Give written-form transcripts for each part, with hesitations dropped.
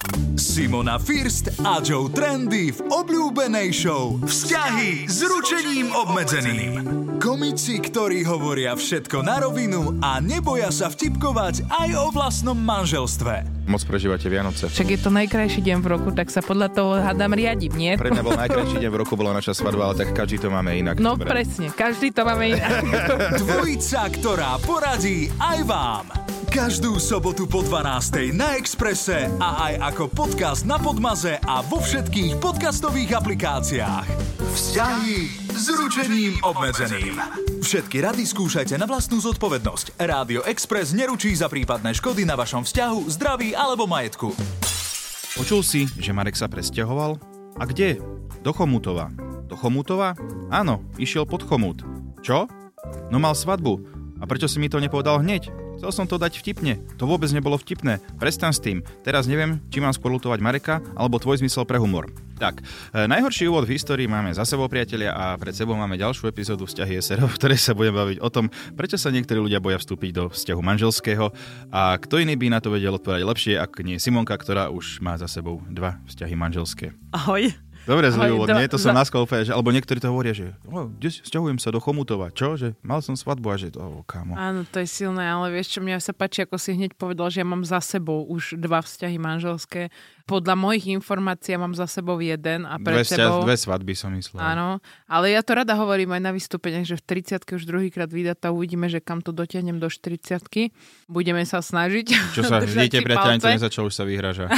Simona First a Joe Trendy v obľúbenej show Vzťahy s ručením obmedzeným. Komici, ktorí hovoria všetko na rovinu a neboja sa vtipkovať aj o vlastnom manželstve. Moc prežívate Vianoce. Však je to najkrajší deň v roku, tak sa podľa toho hádam riadím, nie? Pre mňa bol najkrajší deň v roku, bola naša svadba, ale tak každý to máme inak. No dobre. presne, každý to máme inak. Dvojica, ktorá poradí aj vám. Každú sobotu po 12:00 na Expresse a aj ako podcast na Podmaze a vo všetkých podcastových aplikáciách. Vzťahy s ručením obmedzeným. Všetky rady skúšajte na vlastnú zodpovednosť. Rádio Express neručí za prípadné škody na vašom vzťahu, zdraví alebo majetku. Počul si, že Marek sa presťahoval? A kde? Do Chomutova. Do Chomutova? Áno, išiel pod Chomut. Čo? No mal svadbu. A prečo si mi to nepovedal hneď? Chcel som to dať vtipne. To vôbec nebolo vtipné. Prestaň s tým. Teraz neviem, či mám skôr lutovať Mareka, alebo tvoj zmysel pre humor. Tak, najhorší úvod v histórii máme za sebou, priatelia, a pred sebou máme ďalšiu epizódu Vzťahy SRO, v ktorej sa budeme baviť o tom, prečo sa niektorí ľudia boja vstúpiť do vzťahu manželského a kto iný by na to vedel odpovedať lepšie, ako nie Simonka, ktorá už má za sebou 2 vzťahy manželské. Ahoj. Dobre, zlý úvod, nie? To som naskôr úplne, alebo niektorí to hovoria, že sťahujem sa do Chomutova. Čo? Že mal som svadbu a že kámo. Áno, to je silné, ale vieš čo, mňa sa páči, ako si hneď povedal, že ja mám za sebou už 2 vzťahy manželské. Podľa mojich informácií ja mám za sebou 1 a pred sebou... 2 svadby som myslel. Áno, ale ja to rada hovorím aj na vystúpeniach, že v 30-ke už druhýkrát vydatá, uvidíme, že kam to dotiahnem do 40-ky. Budeme sa snažiť. Čo sa vidíte, priateľ, to nezačal, už sa vyhráža.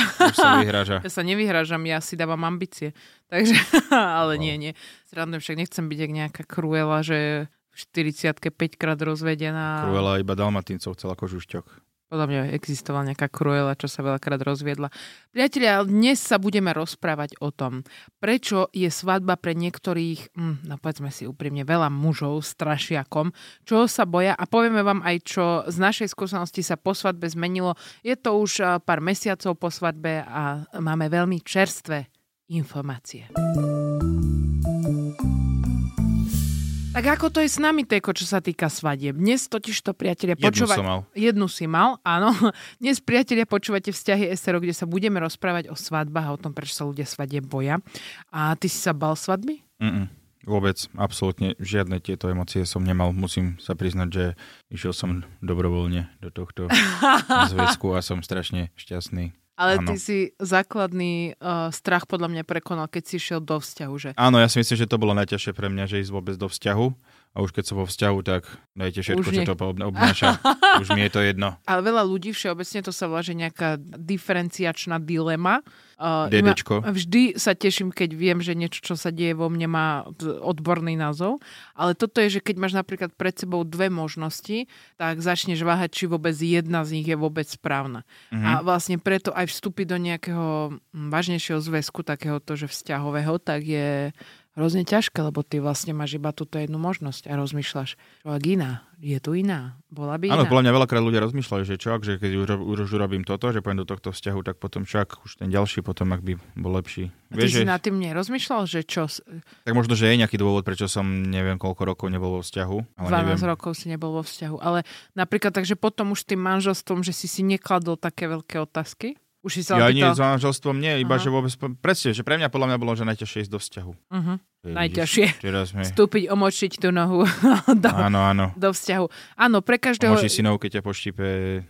Ja sa nevyhrážam, ja si dávam ambície. Takže, ale nie. Srandujem, však nechcem byť jak nejaká Cruella, že v 40-ke 5-krát rozvedená. Cruella iba Dalmatíncov chcela ako žušťok. Podľa mňa existovala nejaká Cruella, čo sa veľakrát rozviedla. Priatelia, dnes sa budeme rozprávať o tom, prečo je svadba pre niektorých, no povedzme si úprimne, veľa mužov strašiakom, čoho sa boja, a povieme vám aj, čo z našej skúsenosti sa po svadbe zmenilo. Je to už pár mesiacov po svadbe a máme veľmi čerstvé informácie. Tak ako to je s nami, Tejko, čo sa týka svadieb? Dnes totiž to, priatelia, Jednu si mal, áno. Dnes, priatelia, počúvate Vzťahy SRO, kde sa budeme rozprávať o svadbách a o tom, prečo sa ľudia svadieb boja. A ty si sa bal svadby? Vôbec, absolútne žiadne tieto emócie som nemal. Musím sa priznať, že išiel som dobrovoľne do tohto zväzku a som strašne šťastný. Ale ty si základný strach podľa mňa prekonal, keď si išiel do vzťahu, že? Áno, ja si myslím, že to bolo najťažšie pre mňa, že ísť vôbec do vzťahu. A už keď som vo vzťahu, tak dajte všetko, čo to obnáša. Už mi je to jedno. Ale veľa ľudí všeobecne to sa volá, že nejaká diferenciačná dilema. Dedečko. Vždy sa teším, keď viem, že niečo, čo sa deje vo mne, má odborný názov. Ale toto je, že keď máš napríklad pred sebou 2 možnosti, tak začneš váhať, či vôbec jedna z nich je vôbec správna. A vlastne preto aj vstúpiť do nejakého vážnejšieho zväzku, takéhoto, že vzťahového, tak je hrozne ťažké, lebo ty vlastne máš iba túto jednu možnosť a rozmýšľaš, čo ak iná, je tu iná, bola by iná. Áno, podľa mňa veľakrát ľudia rozmýšľajú, že čo ak, že keď už urobím toto, že pôjdem do tohto vzťahu, tak potom však už ten ďalší potom, ak by bol lepší. A ty si nad tým nerozmýšľal, že čo? Tak možno, že je nejaký dôvod, prečo som neviem koľko rokov nebol vo vzťahu. Ale 12 rokov si nebol vo vzťahu, ale napríklad takže potom už tým manželstvom, že si nekladol také veľké otázky? Už si sa nie, s manželstvom nie, iba že vôbec, presne, že pre mňa podľa mňa bolo, že najťažšie ísť do vzťahu. Najťažšie. Vstúpiť, omočiť tú nohu do vzťahu. Áno, pre každého... Omočí si nohu, keď ťa poštípe...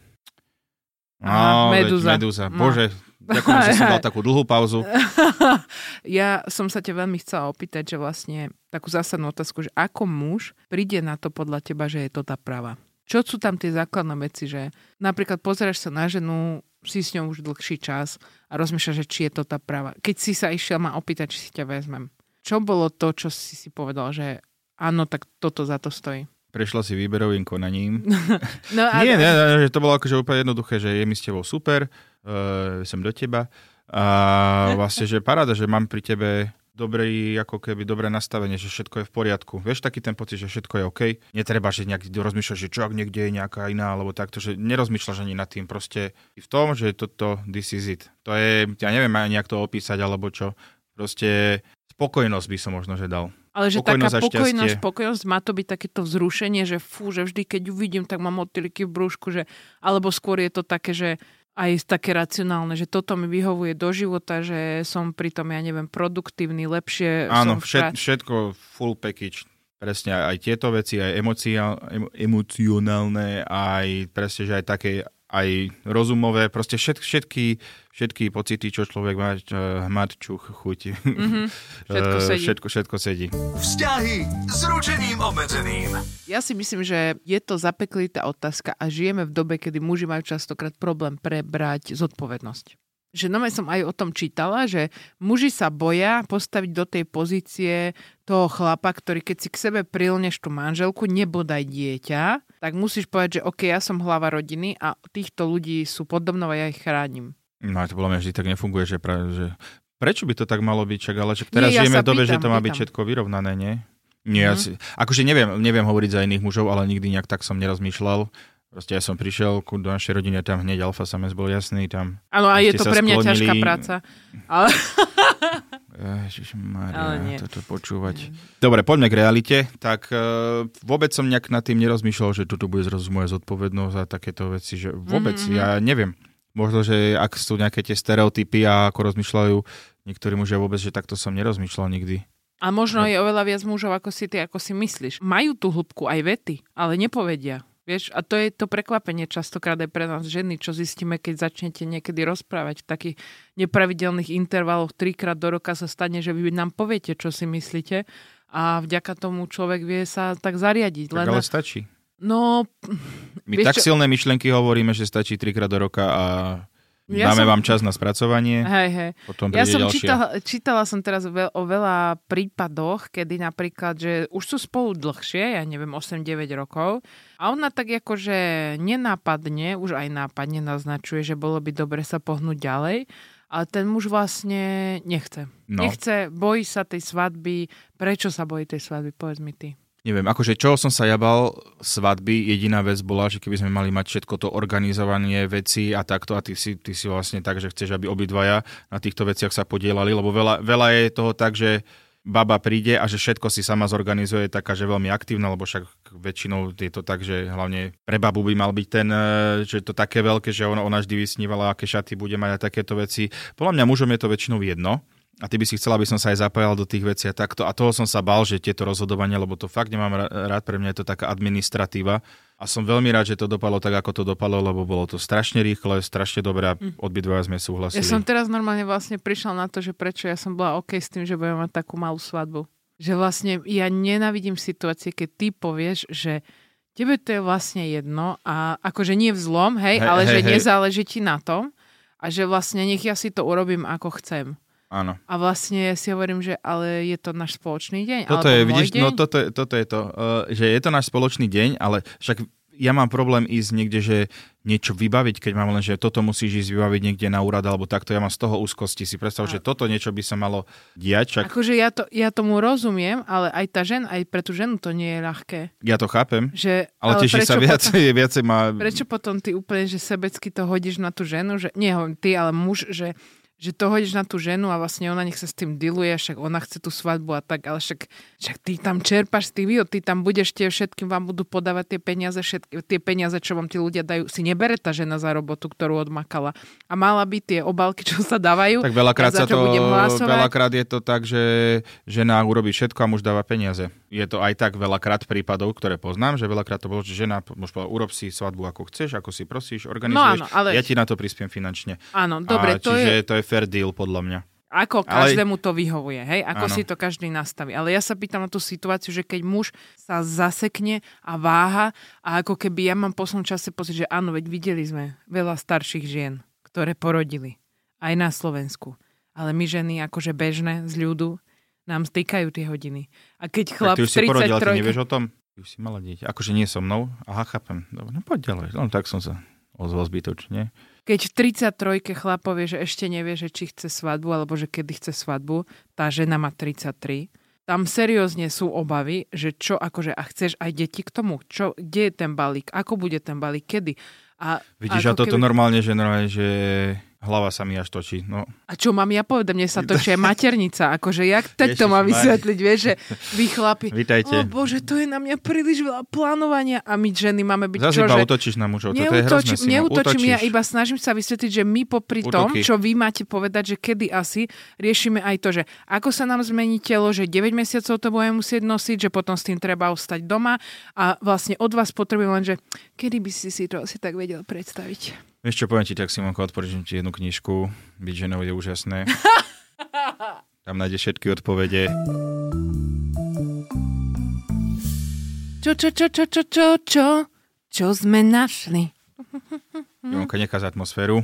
Medúza. Bože, ďakujem, že som dal takú dlhú pauzu. Ja som sa ťa veľmi chcela opýtať, že vlastne takú zásadnú otázku, že ako muž príde na to podľa teba, že je to tá pravá? Čo sú tam tie základné veci, že napríklad pozeráš sa na ženu, si s ňou už dlhší čas a rozmýšľaš, že či je to tá pravá. Keď si sa išiel ma opýtať, či si ťa vezmem. Čo bolo to, čo si povedal, že áno, tak toto za to stojí? Prešla si výberovým konaním. Nie, že to bolo akože úplne jednoduché, že je mi s tebou super, som do teba a vlastne, že paráda, že mám pri tebe dobré nastavenie, že všetko je v poriadku. Vieš, taký ten pocit, že všetko je OK. Netreba, že nejak rozmýšľať, že čo ak niekde je nejaká iná, alebo takto, že nerozmýšľaš ani nad tým. Proste v tom, že toto, this is it. To je, ja neviem aj nejak to opísať, alebo čo. Proste spokojnosť by som možno, že dal. Ale že taká spokojnosť má to byť takéto vzrušenie, že že vždy, keď ju vidím, tak mám motýliky v brúšku, že, alebo skôr je to také, že Aj také racionálne, že toto mi vyhovuje do života, že som pritom, produktívny, lepšie. Áno, všetko full package. Presne aj tieto veci, aj emocionálne, aj presne, že aj také, aj rozumové, proste všetky pocity, čo človek má, hmat, čuch, chuť. Všetko sedí. Vzťahy s ručením obmedzeným. Ja si myslím, že je to zapeklitá otázka a žijeme v dobe, kedy muži majú častokrát problém prebrať zodpovednosť. Že som aj o tom čítala, že muži sa boja postaviť do tej pozície toho chlapa, ktorý keď si k sebe prilneš tú manželku, nebodaj dieťa, tak musíš povedať, že OK, ja som hlava rodiny a týchto ľudí sú podobno a ja ich chránim. No to podľa mňa vždy tak nefunguje, že prečo by to tak malo byť, ale teraz žijeme v dobe, že to má byť všetko vyrovnané, nie? Nie, akože neviem hovoriť za iných mužov, ale nikdy nejak tak som nerozmýšľal. Proste ja som prišiel do našej rodiny, tam hneď alfa samec bol jasný, tam... Áno, a je to pre mňa ťažká práca. Ale... Ježišmaria, toto počúvať. Dobre, poďme k realite. Tak vôbec som nejak nad tým nerozmýšľal, že toto bude zrazu moja zodpovednosť a takéto veci, že vôbec, ja neviem. Možno, že ak sú nejaké tie stereotypy a ako rozmýšľajú niektorí mužia vôbec, že takto som nerozmýšľal nikdy. A možno je oveľa viac mužov, ako si ty, ako si myslíš. Majú tú hĺbku aj vety, ale nepovedia. Vieš, a to je to prekvapenie častokrát aj pre nás ženy, čo zistíme, keď začnete niekedy rozprávať v takých nepravidelných intervaloch 3-krát do roka sa stane, že vy nám poviete, čo si myslíte a vďaka tomu človek vie sa tak zariadiť. Tak ale stačí. No... My tak silné myšlienky hovoríme, že stačí 3-krát do roka a dáme vám čas na spracovanie. Hej. Potom príde čítala som teraz o veľa prípadoch, kedy napríklad, že už sú spolu dlhšie, 8-9 rokov, a ona tak akože nenápadne, už aj nápadne naznačuje, že bolo by dobre sa pohnúť ďalej, ale ten muž vlastne nechce. Nechce, bojí sa tej svadby. Prečo sa bojí tej svadby? Povedz mi ty. Neviem, akože čoho som sa jabal svadby, jediná vec bola, že keby sme mali mať všetko to organizovanie veci a takto a ty si vlastne tak, že chceš, aby obidvaja na týchto veciach sa podielali, lebo veľa je toho tak, že baba príde a že všetko si sama zorganizuje, taká, že veľmi aktívna, lebo však väčšinou je to tak, že hlavne pre babu by mal byť ten, že to také veľké, že ona vždy vysnívala, aké šaty bude mať a takéto veci. Podľa mňa mužom je to väčšinou jedno. A ty by si chcela, aby som sa aj zapájal do tých vecí a takto. A toho som sa bál, že tieto rozhodovania, lebo to fakt nemám rád, pre mňa je to taká administratíva. A som veľmi rád, že to dopadlo tak, ako to dopadlo, lebo bolo to strašne rýchle, strašne dobré a obidvaja sme súhlasili. Ja som teraz normálne vlastne prišla na to, že prečo ja som bola OK s tým, že budeme mať takú malú svadbu. Že vlastne ja nenávidím situácie, keď ty povieš, že tebe to je vlastne jedno a akože nie v zlom, ale že nezáleží ti na tom a že vlastne nech ja si to urobím, ako chcem. Áno. A vlastne si hovorím, že ale je to náš spoločný deň. Toto je, vidíš, deň? No toto je to, že je to náš spoločný deň, ale však ja mám problém ísť niekde, že niečo vybaviť, keď mám len, že toto musíš ísť vybaviť niekde na úrad, alebo takto, ja mám z toho úzkosti. Si predstav, že toto niečo by sa malo diať. Akože ja tomu rozumiem, ale aj pre tú ženu to nie je ľahké. Ja to chápem, ale teší sa viacej má... Prečo potom ty úplne, že sebecky to hodíš na tú ženu, že nie ty, ale muž, že to hodíš na tú ženu a vlastne ona nech sa s tým diluje, však ona chce tú svadbu a tak, ale však ty tam čerpaš z tých výhod, ty tam budeš, všetkým vám budú podávať tie peniaze, čo vám tí ľudia dajú. Si nebere tá žena za robotu, ktorú odmakala. A mala by tie obálky, čo sa dávajú. Tak veľakrát je to tak, že žena urobí všetko a muž dáva peniaze. Je to aj tak veľakrát prípadov, ktoré poznám, že veľakrát to bolo, že žena môže povedať, urob si svadbu ako chceš, ako si prosíš, organizuješ, ja ti na to prispiem finančne. Áno, dobre, to je fair deal, podľa mňa. Ako každému to vyhovuje, hej? Ako si to každý nastaví. Ale ja sa pýtam na tú situáciu, že keď muž sa zasekne a váha a ako keby ja mám v poslednom čase pocit, že áno, veď videli sme veľa starších žien, ktoré porodili. Aj na Slovensku. Ale my ženy, akože bežné z ľudu, nám stýkajú tie hodiny. A keď chlap 33... Ty už si porodila, ty nevieš o tom? Ty už si mala dieťa. Akože nie so mnou? Aha, chápem. Dobre, no poď ďalej. No tak som sa ozval zbytočne. Keď v 33 chlap povie, že ešte nevie, že či chce svadbu, alebo že kedy chce svadbu, tá žena má 33, tam seriózne sú obavy, že čo akože, a chceš aj deti k tomu? Kde je ten balík? Ako bude ten balík? Kedy? Vidíš, a toto normálne, že Hlava sa mi až točí. No. A čo mám ja povedať? Mne sa točí aj maternica. Akože jak tak to mám vysvetliť, vieš, že vy chlapi, Vítajte. O Bože, to je na mňa príliš veľa plánovania a my ženy máme byť Zase čo, iba že... útočíš na mužov. Toto je hrozné, Simo. Neútočím, ja iba snažím sa vysvetliť, že my popri tom, Útoky. čo vy máte povedať, že kedy asi riešime aj to, že ako sa nám zmení telo, že 9 mesiacov to budeme musieť nosiť, že potom s tým treba ostať doma a vlastne od vás potrebujem len, že kedy by si to asi tak vedel predstaviť. Vieš čo, poviem ti tak, Simonko, odporúčam ti jednu knižku. Byť ženou je úžasné. Tam nájdeš všetky odpovede. Čo sme našli? Simonka, nechá za atmosféru.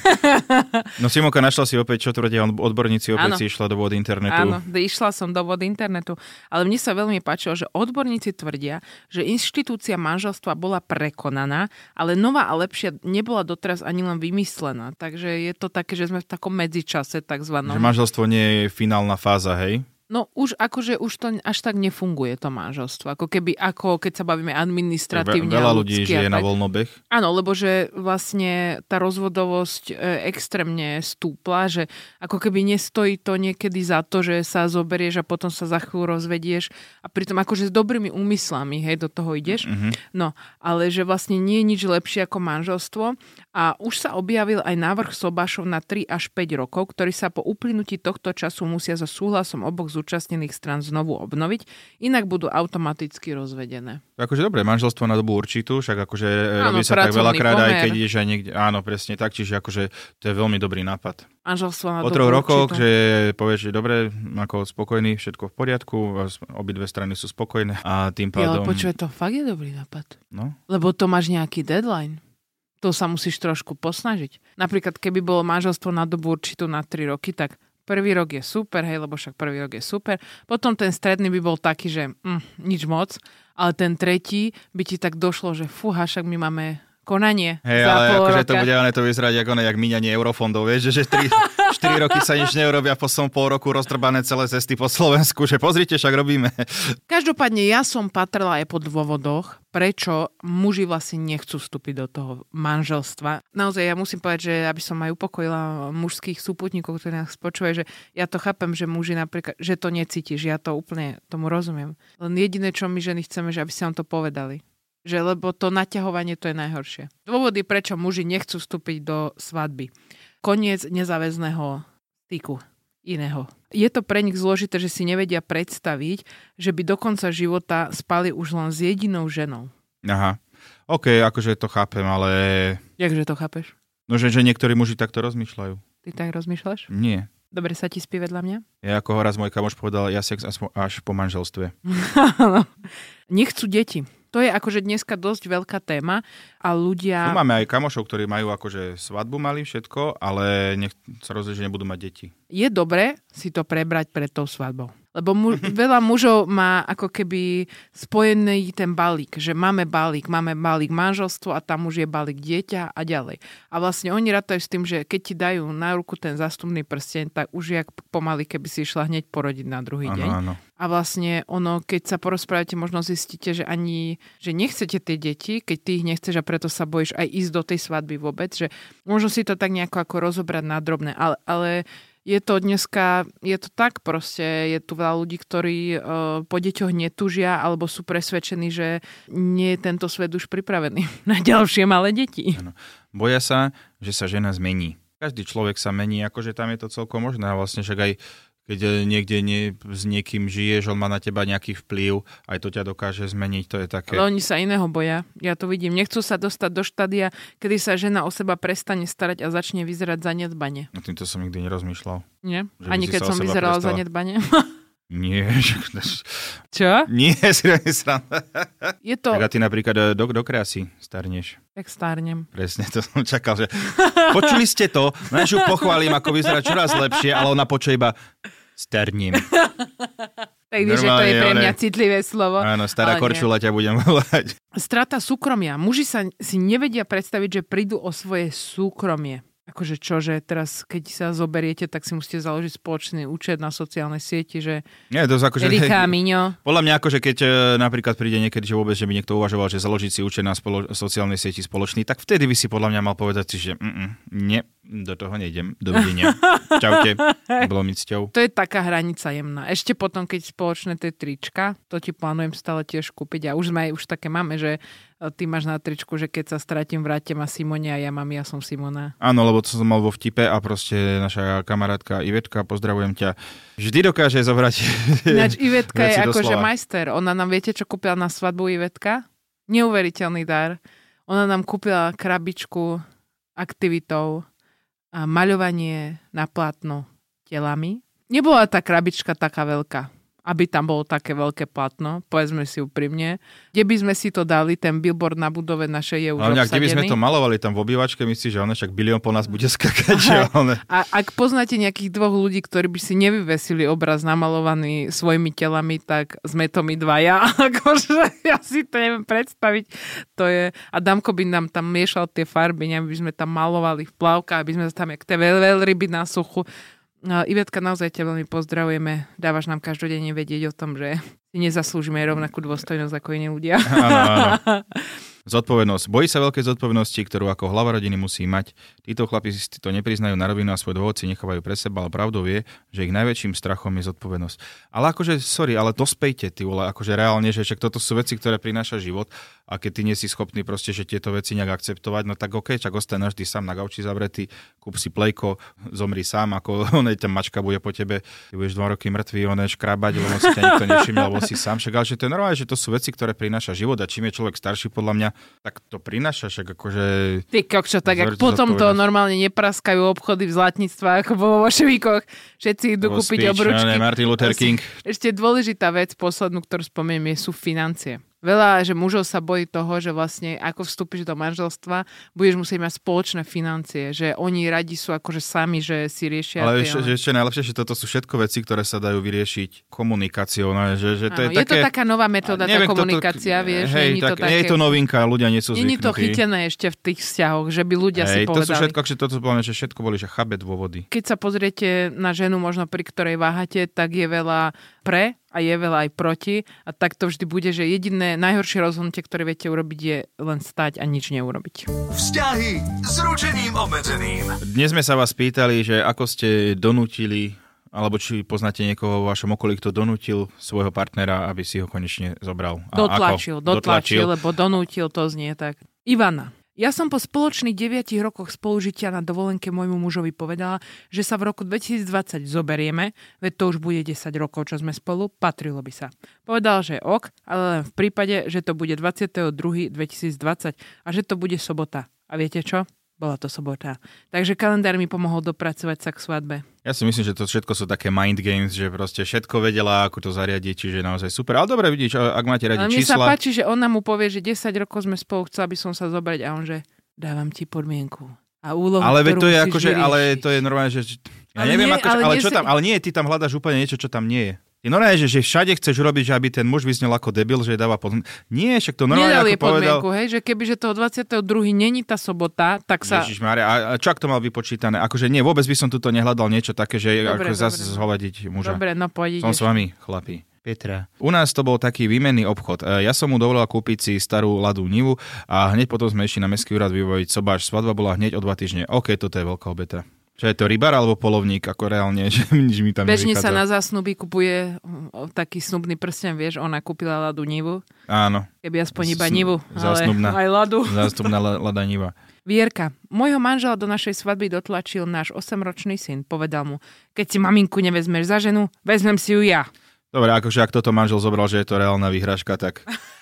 No Simonka, našla si opäť, čo tvrdia odborníci, opäť si išla do vody internetu. Áno, išla som do vody internetu, ale mne sa veľmi páčilo, že odborníci tvrdia, že inštitúcia manželstva bola prekonaná, ale nová a lepšia nebola doteraz ani len vymyslená. Takže je to také, že sme v takom medzičase takzvanom. Že manželstvo nie je finálna fáza, hej? No už akože už to až tak nefunguje to manželstvo. Ako keď sa bavíme administratívne Veľa a ľudí ľudsky žije a na tak. voľnobeh. Áno, lebo že vlastne tá rozvodovosť extrémne stúpla, že ako keby nestojí to niekedy za to, že sa zoberieš a potom sa za chvíľu rozvedieš a pritom akože s dobrými úmyslami, hej, do toho ideš. Mm-hmm. No, ale že vlastne nie je nič lepšie ako manželstvo a už sa objavil aj návrh sobášov na 3 až 5 rokov, ktorý sa po uplynutí tohto času musia so súhlasom oboch zúčastnených strán znovu obnoviť, inak budú automaticky rozvedené. Akože dobre, manželstvo na dobu určitú, však akože áno, robí sa tak veľakrát, aj pomer. keď ideš aj niekde, áno, presne tak, čiže akože to je veľmi dobrý nápad. Manželstvo na Po dobu 3 rokoch, určitú. že povieš, že dobre, ako spokojný, všetko v poriadku, obidve strany sú spokojné a tým Ja, pádom... ale počuj, to fakt je dobrý nápad. No, Lebo to máš nejaký deadline. To sa musíš trošku posnažiť. Napríklad, keby bolo manželstvo na dobu určitú na 3 roky, tak prvý rok je super, hej, lebo však prvý rok je super. Potom ten stredný by bol taký, že nič moc, ale ten tretí by ti tak došlo, že fúha, však my máme konanie hej, za ale pol akože roka. to bude to vyzerať jak míňanie eurofondov, vieš, že 4 roky sa nič neurobia, po pol roku roztrbané celé cesty po Slovensku, že pozrite, však robíme. Každopádne ja som patrala aj po dôvodoch, prečo muži vlastne nechcú vstúpiť do toho manželstva. Naozaj ja musím povedať, že aby som aj upokojila mužských súputníkov, ktorí nás počúvajú, že ja to chápem, že muži napríklad, že to necítiš, ja to úplne tomu rozumiem. Len jediné, čo my ženy chceme, že aby si nám to povedali. Že lebo to naťahovanie to je najhoršie. Dôvody, prečo muži nechcú vstúpiť do svadby. Koniec nezáväzného styku iného. Je to pre nich zložité, že si nevedia predstaviť, že by do konca života spali už len s jedinou ženou. Aha, OK, akože to chápem, ale... Jakže to chápeš? No, že niektorí muži takto rozmýšľajú. Ty tak rozmýšľaš? Nie. Dobre sa ti spí vedľa mňa? Ja ako raz môj kamoš povedal, ja sex až po manželstve. Nechcú deti. To je akože dneska dosť veľká téma a ľudia... Tu máme aj kamošov, ktorí majú akože svadbu mali všetko, ale nech sa rozhodli, že nebudú mať deti. Je dobré si to prebrať pred tou svadbou. Lebo veľa mužov má ako keby spojený ten balík, že máme balík manželstvo a tam už je balík dieťa a ďalej. A vlastne oni rátajú s tým, že keď ti dajú na ruku ten zástupný prsteň, tak už jak pomaly, keby si išla hneď porodiť na druhý deň. Áno. A vlastne keď sa porozprávate, možno zistíte, že nechcete tie deti, keď ty ich nechceš a preto sa bojíš aj ísť do tej svadby vôbec, že možno si to tak nejako ako rozobrať na drobné, ale je to dneska, je to tak proste, je tu veľa ľudí, ktorí po deťoch netúžia alebo sú presvedčení, že nie je tento svet už pripravený na ďalšie malé deti. Áno. Boja sa, že sa žena zmení. Každý človek sa mení, akože tam je to celkom možné. A vlastne však aj keď niekde s niekým žiješ, on má na teba nejaký vplyv, aj to ťa dokáže zmeniť, to je také... Ale oni sa iného boja, ja to vidím. Nechcú sa dostať do štádia, kedy sa žena o seba prestane starať a začne vyzerať zanedbane. No týmto som nikdy nerozmýšľal. Nie? Že by Ani si keď sa o som seba vyzerala prestala. zanedbane? Nie. Čo? Nie, si sranda. Je to... Tak a ty napríklad do krásy starneš. Tak stárnem. Presne, to som čakal, že... Počuli ste to? Našu pochválim, ako vyzerá čoraz lepšie, ale ona počuje iba starnem. Tak vieš, že to je pre mňa citlivé slovo. Áno, stará korčula ťa budem volať. Strata súkromia. Muži si nevedia predstaviť, že prídu o svoje súkromie. Akože čo, že teraz, keď sa zoberiete, tak si musíte založiť spoločný účet na sociálnej sieti, že Nie, to akože, Erika, Miňo. Podľa mňa, akože keď napríklad príde niekedy, že vôbec, že by niekto uvažoval, že založiť si účet na sociálnej sieti spoločný, tak vtedy by si podľa mňa mal povedať si, že nie, Do toho nejdem. Dovidenia. Čaute. Bolo mi cťou. To je taká hranica jemná. Ešte potom, keď spoločné tie trička, to ti plánujem stále tiež kúpiť. A už také máme, že ty máš na tričku, že keď sa stratím, vráte ma Simone a ja som Simona. Áno, lebo to som mal vo vtipe a proste naša kamarátka Ivetka, pozdravujem ťa, vždy dokáže zobrať. Ináč Ivetka je akože majster. Ona nám, viete, čo kúpila na svadbu Ivetka? Neuveriteľný dar. Ona nám kúpila krabičku aktivitov a maľovanie na plátno telami. Nebola tá krabička taká veľká, aby tam bolo také veľké plátno, povedzme si úprimne. Kde by sme si to dali, ten billboard na budove našej je už obsadený. Kde by sme to malovali tam v obývačke, myslíš, že ona však bilión po nás bude skakať? A ak poznáte nejakých dvoch ľudí, ktorí by si nevyvesili obraz namalovaný svojimi telami, tak sme to my dvaja. Akože ja si to neviem predstaviť. To je... A Damko by nám tam miešal tie farby, aby sme tam malovali v plavkách, aby sme tam jak tie veľryby na suchu. Ivetka, naozaj ťa veľmi pozdravujeme. Dávaš nám každodenne vedieť o tom, že si nezaslúžime rovnakú dôstojnosť ako iní ľudia. Áno. Zodpovednosť. Bojí sa veľkej zodpovednosti, ktorú ako hlava rodiny musí mať. Títo chlapi si to nepriznajú na rovinu a svoj dôvod si nechávajú pre seba, ale pravdou je, že ich najväčším strachom je zodpovednosť. Ale akože, ale dospejte, ty vole, akože reálne, že však toto sú veci, ktoré prináša život a keď ty nie si schopný proste, že tieto veci nejak akceptovať, no tak okej, čak ostane vždy sám na gauči zavretý, kúp si plejko, zomri sám, ako tá mačka bude po tebe, ty budeš 2 roky mŕtvý, škrabať, lebo si ťa nikto nevšimne, lebo si sám. Však ale že to je normálne, že to sú veci, ktoré prináša život a čím je človek starší, podľa mňa, tak to prináša, však akože... Ty kokčo, tak ak potom to normálne nepraskajú obchody v zlatníctve, ako vo Ševíkoch. Všetci idú kúpiť obručky. Martin Luther King. Ešte dôležitá vec, poslednú, ktorú spomeniem, sú financie. Veľa, že mužov sa bojí toho, že vlastne ako vstúpiš do manželstva, budeš musieť mať spoločné financie, že oni radi sú akože sami, že si riešia. Ale ešte najlepšie, že toto sú všetko veci, ktoré sa dajú vyriešiť komunikáciou. No, že to je také... to taká nová metóda, tá komunikácia, vieš. Hej, nie je to novinka, ľudia nie sú zvyknutí. Nie je to chytené ešte v tých vzťahoch, že by ľudia si povedali. To sú všetko, že všetko boli, že chábe dôvody. Keď sa pozriete na ženu, možno pri ktorej váhate, tak je veľa pre a je veľa aj proti a tak to vždy bude, že jediné najhoršie rozhodnutie, ktoré viete urobiť, je len stať a nič neurobiť. Vzťahy s ručením obmedzeným. Dnes sme sa vás pýtali, že ako ste donútili, alebo či poznáte niekoho vo vašom okolí, kto donútil svojho partnera, aby si ho konečne zobral. A dotlačil, lebo donútil to znie tak. Ivana. Ja som po spoločných 9 rokoch spolužitia na dovolenke môjmu mužovi povedala, že sa v roku 2020 zoberieme, veď to už bude 10 rokov, čo sme spolu, patrilo by sa. Povedal, že ok, ale len v prípade, že to bude 22.2020 a že to bude sobota. A viete čo? Bola to sobota. Takže kalendár mi pomohol dopracovať sa k svadbe. Ja si myslím, že to všetko sú také mind games, že proste všetko vedela, ako to zariadiť, čiže naozaj super. Ale dobre, vidíš, ak máte radi čísla... Mne sa páči, že ona mu povie, že 10 rokov sme spolu, chcela by som sa zobrať a on, že dávam ti podmienku. A úlohu, ale ktorú to je musíš akože, vyriešiť. Ale to je normálne, že... Ja neviem, čo tam... Ale nie, ty tam hľadaš úplne niečo, čo tam nie je. Je normálne, že všade chceš robiť, že aby ten muž vyznel ako debil, že dáva podmienku. Nie, však to normálne ako povedal. Podmienku, hej, že kebyže toho 22. není tá sobota, tak sa... Ježišmária, a čo ak to mal vypočítané? Akože nie, vôbec by som tuto nehľadal niečo také, že dobre, ako zase zhovadiť muža. Dobre, no poď. Som s vami, chlapi. Petra. U nás to bol taký výmenný obchod. Ja som mu dovolila kúpiť si starú Ladu Nivu a hneď potom sme išli na mestský úrad vyvojiť sobáš. Svadba bola hneď o 2 týždne. OK, toto je veľká obeta. Čo je to, rybár alebo polovník, ako reálne, že nič mi tam bežne nevychádza. Sa na zásnuby kupuje taký snubný prsten, vieš, ona kúpila Ladu Nivu. Áno. Keby aspoň iba Nivu, zásnubná, ale aj Ladu. Zástupná Lada Niva. Vierka, môjho manžela do našej svadby dotlačil náš 8-ročný syn. Povedal mu, keď si maminku nevezmeš za ženu, vezmem si ju ja. Dobre, akože ak toto manžel zobral, že je to reálna výhražka, tak...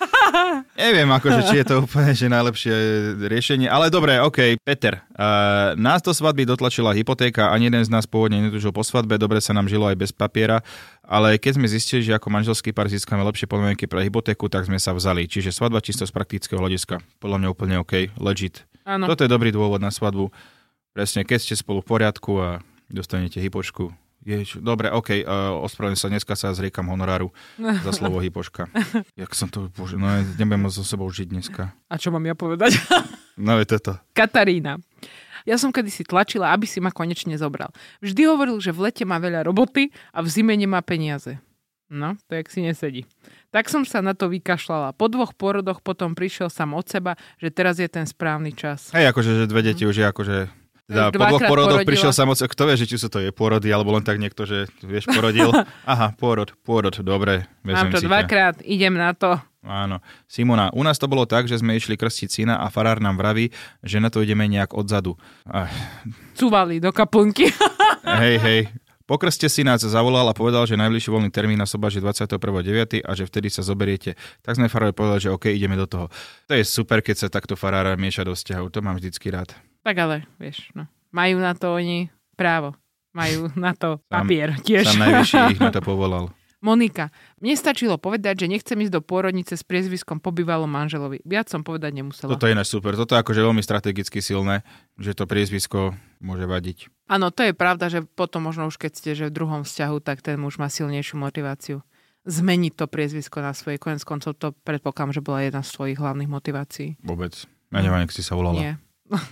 Neviem, akože, či je to úplne že najlepšie riešenie, ale dobre, OK. Peter, nás do svadby dotlačila hypotéka, ani jeden z nás pôvodne netúžil po svadbe, dobre sa nám žilo aj bez papiera, ale keď sme zistili, že ako manželský pár získame lepšie podmienky pre hypotéku, tak sme sa vzali. Čiže svadba čisto z praktického hľadiska. Podľa mňa úplne OK, legit. Áno. Toto je dobrý dôvod na svadbu. Presne, keď ste spolu v poriadku a dostanete hypočku. Dobre, OK, ospravedlňujem sa, dneska sa zriekam honoráru za slovo hypoška. Jak som to, bože, no nebudem môcť so sebou žiť dneska. A čo mám ja povedať? No je toto. Katarína. Ja som kedysi tlačila, aby si ma konečne zobral. Vždy hovoril, že v lete má veľa roboty a v zime nemá peniaze. No, to jak si nesedí. Tak som sa na to vykašľala. Po 2 pôrodoch potom prišiel sám od seba, že teraz je ten správny čas. Hej, akože, že 2 deti už je akože... Teda po 2 pôrodoch prišiel samoc, kto vie, že či sú to je pôrody, alebo len tak niekto, že vieš, porodil. Aha, pôrod, dobre. Mám to 2-krát, idem na to. Áno. Simona, u nás to bolo tak, že sme išli krstiť syna a farár nám vraví, že na to ideme nejak odzadu. Cúvali do kaplnky. Hej. Po krste syna sa zavolal a povedal, že najbližší voľný termín na soba je 21.9. a že vtedy sa zoberiete. Tak sme farárovi povedali, že OK, ideme do toho. To je super, keď sa takto farára mieša do vzťahov. To mám vždycky rád. Tak ale, vieš, no. Majú na to oni právo. Majú na to papier tiež. Sám najvyšší ich na to povolal. Monika, mne stačilo povedať, že nechcem ísť do pôrodnice s priezviskom po bývalom manželovi. Viac som povedať nemusela. Toto je super. Toto je akože veľmi strategicky silné, že to priezvisko môže vadiť. Áno, to je pravda, že potom možno už keď ste že v druhom vzťahu, tak ten muž má silnejšiu motiváciu. Zmeniť to priezvisko na svoje. Koniec koncov to predpokladám, že bola jedna z tvojich hlavných motivácií. Vôbec. Ja neviem, jak si sa volala. Nie.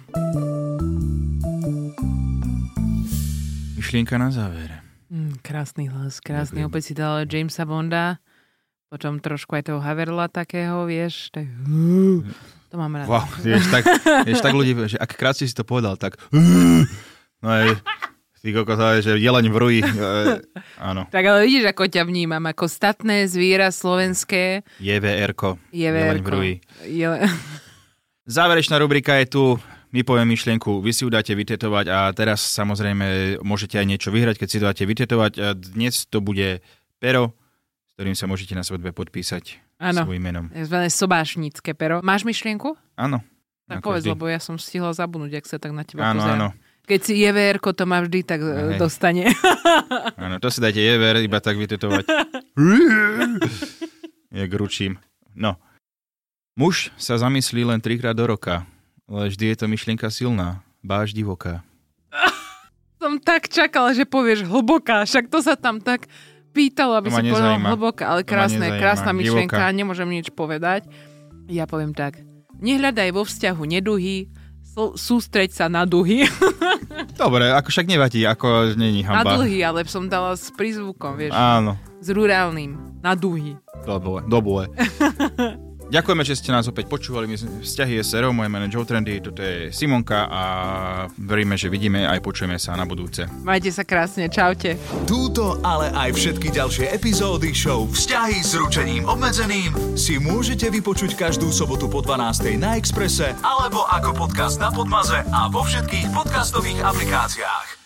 Myšlienka na záver. Krásny hlas, krásny. Opäť si dal Jamesa Bonda, potom trošku aj toho Haverla takého, vieš. Tak, to mám rád. Wow, vieš tak ľudí, že ak krásne si to povedal, tak no aj ty kokos, že jeleň v ruji. Áno. Tak ale vidíš, ako ťa vnímam, ako statné zviera slovenské. JVR-ko. Jeleň v ruji. Záverečná rubrika je tu. My poviem myšlienku, vy si ju dáte vytetovať a teraz samozrejme môžete aj niečo vyhrať, keď si to dáte vytetovať. A dnes to bude pero, s ktorým sa môžete na svadbe podpísať svojím menom. Zvané sobášnické pero. Máš myšlienku? Áno. Tak povedz, lebo ja som stihla zabudnúť, ak sa tak na teba pozerám. Áno. Keď si JVR-ko to má vždy, tak dostane. Áno, to si dajte JVR, iba tak vytetovať. Jak ručím. No. Muž sa zamyslí len 3-krát do roka. Ale vždy je to myšlienka silná, ba až divoká. Som tak čakala, že povieš hlboká, však to sa tam tak pýtalo, aby si povedal hlboká, ale krásna myšlienka, nemôžem nič povedať. Ja poviem tak, nehľadaj vo vzťahu neduhy, sústreď sa na duhy. Dobre, ako však nevadí, ako není hamba. Na duhy, ale som dala s prízvukom, vieš. Áno. S rurálnym, na duhy. Dobre. Ďakujeme, že ste nás opäť počúvali. My sme Vzťahy SRO, moje meno Joe Trendy, toto je Simonka a veríme, že vidíme aj počujeme sa na budúce. Majte sa krásne, čaute. Túto, ale aj všetky ďalšie epizódy show Vzťahy s ručením obmedzeným si môžete vypočuť každú sobotu po 12:00 na Expresse alebo ako podcast na Podmaze a vo všetkých podcastových aplikáciách.